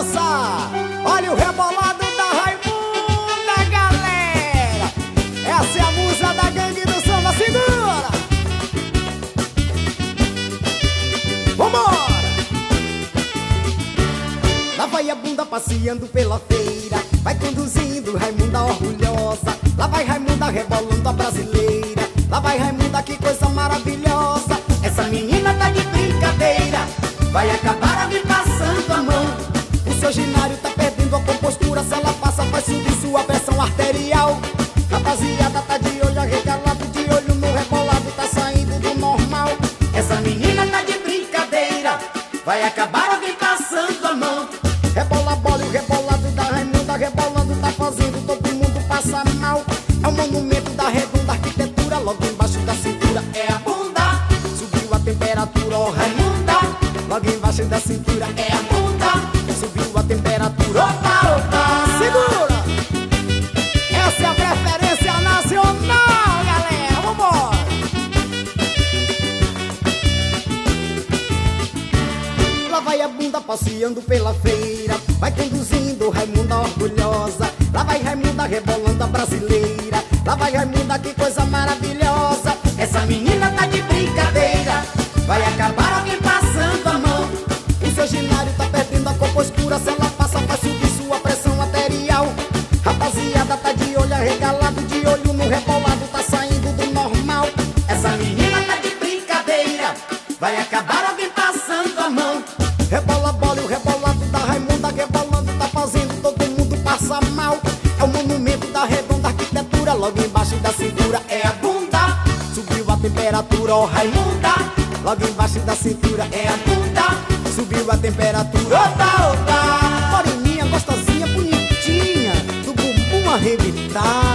dançar. Olha o rebolado da Raimunda, galera. Essa é a musa da gangue do samba, segura. Vambora. Lá vai a bunda passeando pela feira, vai conduzindo Raimunda orgulhosa. Lá vai Raimunda rebolando a brasileira. Lá vai Raimunda, que coisa maravilhosa. Essa menina tá de brincadeira, vai acabar me passando a mão. O seu ginário tá perdendo a compostura, se ela passa vai subir sua pressão arterial. Rapaziada tá de olho arregalado, de olho no rebolado, tá saindo do normal. Essa menina tá de brincadeira, vai acabar me passando a mão. Rebola a bola e o rebolado da Raimunda rebolando, tá fazendo todo mundo passar mal. É o monumento da redonda arquitetura, logo embaixo da cintura é a bunda. Subiu a temperatura, ó Raimunda, logo embaixo da cintura é a bunda. Subiu a temperatura, opa, opa, segura. Essa é a preferência nacional, galera, vambora. Lá vai a bunda passeando pela feira, vai conduzindo Raimunda orgulhosa. Lá vai Raimunda rebolando a brasileira. Lá vai Raimunda, que coisa maravilhosa. Essa menina tá de brincadeira, vai acabar alguém passando a mão. O seu ginário tá perdendo a compostura, se ela passa vai subir sua pressão arterial. Rapaziada tá de olho arregalado, de olho no rebolado, tá saindo do normal. Essa menina tá de brincadeira, vai acabar alguém passando a mão. Rebola a bola e o rebolado da Raimunda rebolando, tá fazendo todo mundo passar mal. É o monumento da redonda arquitetura, logo embaixo da cintura é a bunda. Subiu a temperatura, ó Raimunda, logo embaixo da cintura é a bunda. Subiu a temperatura, opa, opa. Moreninha, gostosinha, bonitinha, do bumbum arrebitado.